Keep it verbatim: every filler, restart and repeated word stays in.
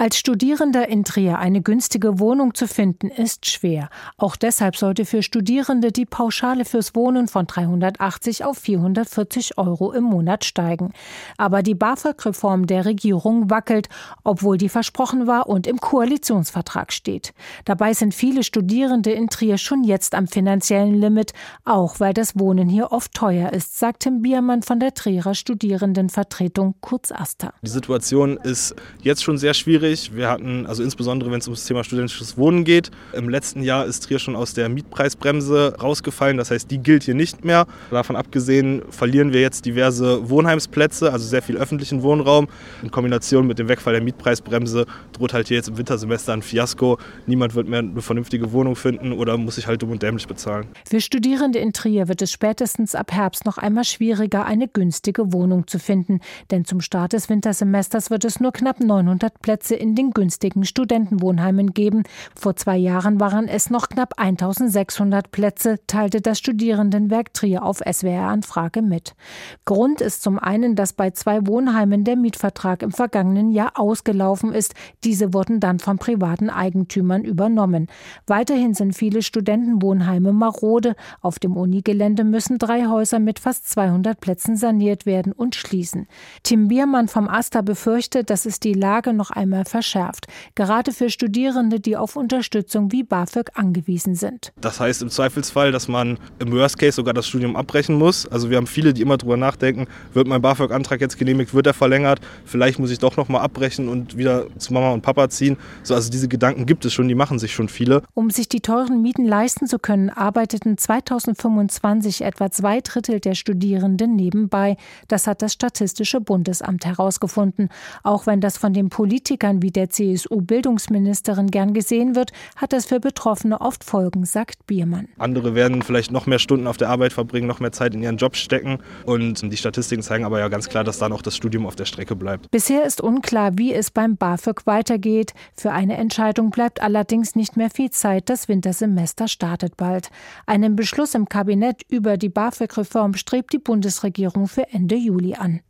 Als Studierender in Trier eine günstige Wohnung zu finden, ist schwer. Auch deshalb sollte für Studierende die Pauschale fürs Wohnen von dreihundertachtzig auf vierhundertvierzig Euro im Monat steigen. Aber die BAföG-Reform der Regierung wackelt, obwohl die versprochen war und im Koalitionsvertrag steht. Dabei sind viele Studierende in Trier schon jetzt am finanziellen Limit, auch weil das Wohnen hier oft teuer ist, sagt Tim Biermann von der Trierer Studierendenvertretung, kurz AStA. Die Situation ist jetzt schon sehr schwierig. Wir hatten, also insbesondere wenn es um das Thema studentisches Wohnen geht, im letzten Jahr ist Trier schon aus der Mietpreisbremse rausgefallen. Das heißt, die gilt hier nicht mehr. Davon abgesehen verlieren wir jetzt diverse Wohnheimsplätze, also sehr viel öffentlichen Wohnraum. In Kombination mit dem Wegfall der Mietpreisbremse droht halt hier jetzt im Wintersemester ein Fiasko. Niemand wird mehr eine vernünftige Wohnung finden oder muss sich halt dumm und dämlich bezahlen. Für Studierende in Trier wird es spätestens ab Herbst noch einmal schwieriger, eine günstige Wohnung zu finden. Denn zum Start des Wintersemesters wird es nur knapp neunhundert Plätze in den günstigen Studentenwohnheimen geben. Vor zwei Jahren waren es noch knapp eintausendsechshundert Plätze, teilte das Studierendenwerk Trier auf S W R-Anfrage mit. Grund ist zum einen, dass bei zwei Wohnheimen der Mietvertrag im vergangenen Jahr ausgelaufen ist. Diese wurden dann von privaten Eigentümern übernommen. Weiterhin sind viele Studentenwohnheime marode. Auf dem Unigelände müssen drei Häuser mit fast zweihundert Plätzen saniert werden und schließen. Tim Biermann vom AStA befürchtet, dass es die Lage noch einmal verschärft, gerade für Studierende, die auf Unterstützung wie BAföG angewiesen sind. Das heißt im Zweifelsfall, dass man im Worst Case sogar das Studium abbrechen muss. Also wir haben viele, die immer drüber nachdenken, wird mein BAföG-Antrag jetzt genehmigt, wird er verlängert, vielleicht muss ich doch noch mal abbrechen und wieder zu Mama und Papa ziehen. So, also diese Gedanken gibt es schon, die machen sich schon viele. Um sich die teuren Mieten leisten zu können, arbeiteten zweitausendfünfundzwanzig etwa zwei Drittel der Studierenden nebenbei. Das hat das Statistische Bundesamt herausgefunden. Auch wenn das von den Politikern wie der C S U-Bildungsministerin gern gesehen wird, hat das für Betroffene oft Folgen, sagt Biermann. Andere werden vielleicht noch mehr Stunden auf der Arbeit verbringen, noch mehr Zeit in ihren Job stecken. Und die Statistiken zeigen aber ja ganz klar, dass dann auch das Studium auf der Strecke bleibt. Bisher ist unklar, wie es beim BAföG weitergeht. Für eine Entscheidung bleibt allerdings nicht mehr viel Zeit. Das Wintersemester startet bald. Einen Beschluss im Kabinett über die BAföG-Reform strebt die Bundesregierung für Ende Juli an.